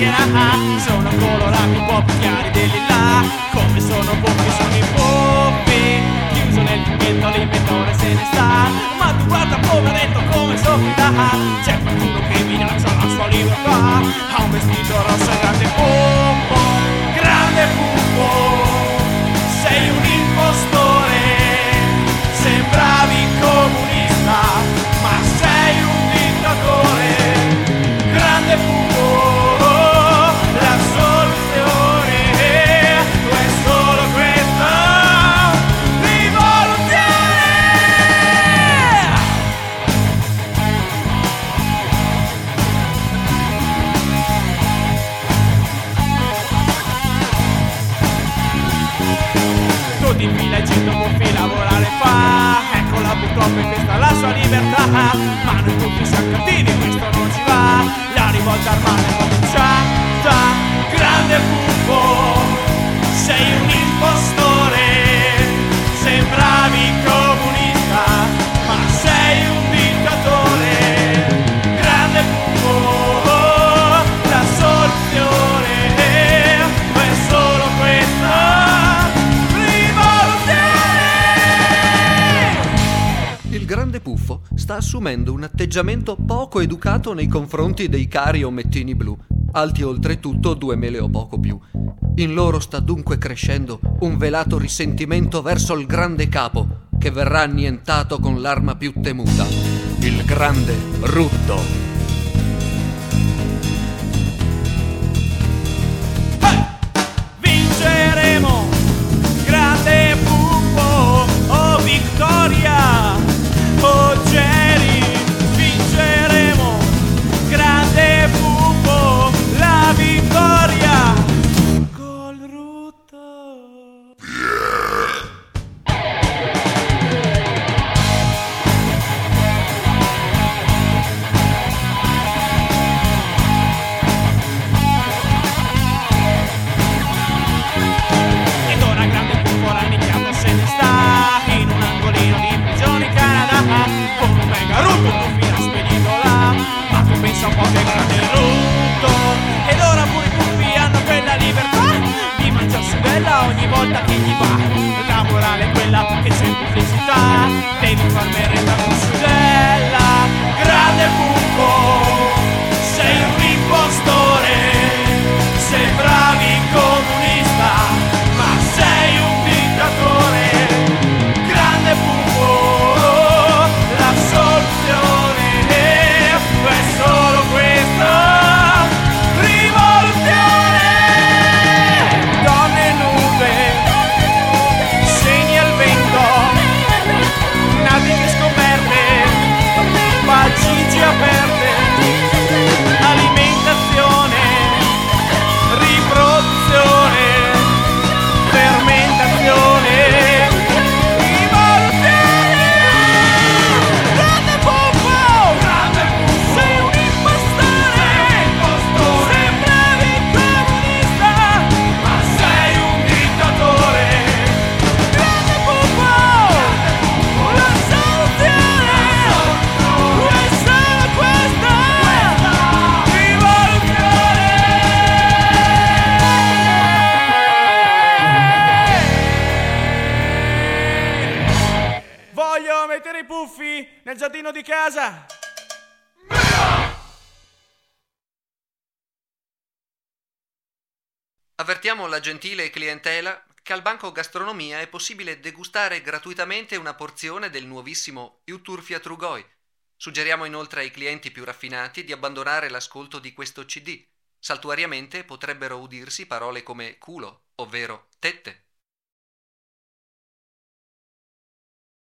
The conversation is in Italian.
Sono colorati un po' più chiari degli là. Come sono buffi sono i buffi. Chiuso nel picchetto l'inventore se ne sta. Ma tu guarda poveretto come soffrirà. C'è qualcuno che minaccia la sua libertà. Ha un vestito rosso e grande puffo. Grande puffo. Sei un impostore. Sembravi comunista, ma sei un dittatore. Grande puffo, la soluzione è solo questa rivoluzione. Tutti in fila e 100 buffi lavorare fa. Eccola purtroppo è questa la sua libertà. Ma noi tutti siamo cattivi, questo non ci va. La rivolta armata è cominciata. Grande puffo, sei un impostore. Sembravi comunista, ma sei un dittatore. Grande puffo, la soluzione è solo questa rivoluzione. Il grande puffo sta assumendo un atteggiamento poco educato nei confronti dei cari omettini blu, alti oltretutto 2 mele o poco più. In loro sta dunque crescendo un velato risentimento verso il grande capo, che verrà annientato con l'arma più temuta, il grande rutto. Vinceremo, grande puffo, oh vittoria, oh Jerry. Vinceremo, grande puffo, la vittoria col rutto. Ed ora grande puffo rannicchiato se ne sta in un angolino di prigione in Canada. Con un mega rutto un fino spedito là. Ma tu pensa un po' che grande rutto. Ed ora pure i puffi hanno quella libertà di mangiarsi bella ogni volta che gli va. La morale è quella che c'è pubblicità. Devi far merenda con sudella. Grande puffo, sei un impostore. Sembravi comunista, ma sei un dittatore. Grande puffo, la soluzione è solo questa rivoluzione. Donne nude, segni al vento, navi scoperte, bagigi aperte, alimentazione, riproduzione, fermentazione, rivoluzione. Grande puffo, sei un impostore. Sembravi comunista, ma sei un dittatore. Grande puffo, la soluzione è solo questa rivoluzione. Voglio mettere i puffi nel giardino di casa. Avvertiamo la gentile clientela che al banco gastronomia è possibile degustare gratuitamente una porzione del nuovissimo Juturfia Trugoj. Suggeriamo inoltre ai clienti più raffinati di abbandonare l'ascolto di questo CD. Saltuariamente potrebbero udirsi parole come culo, ovvero tette.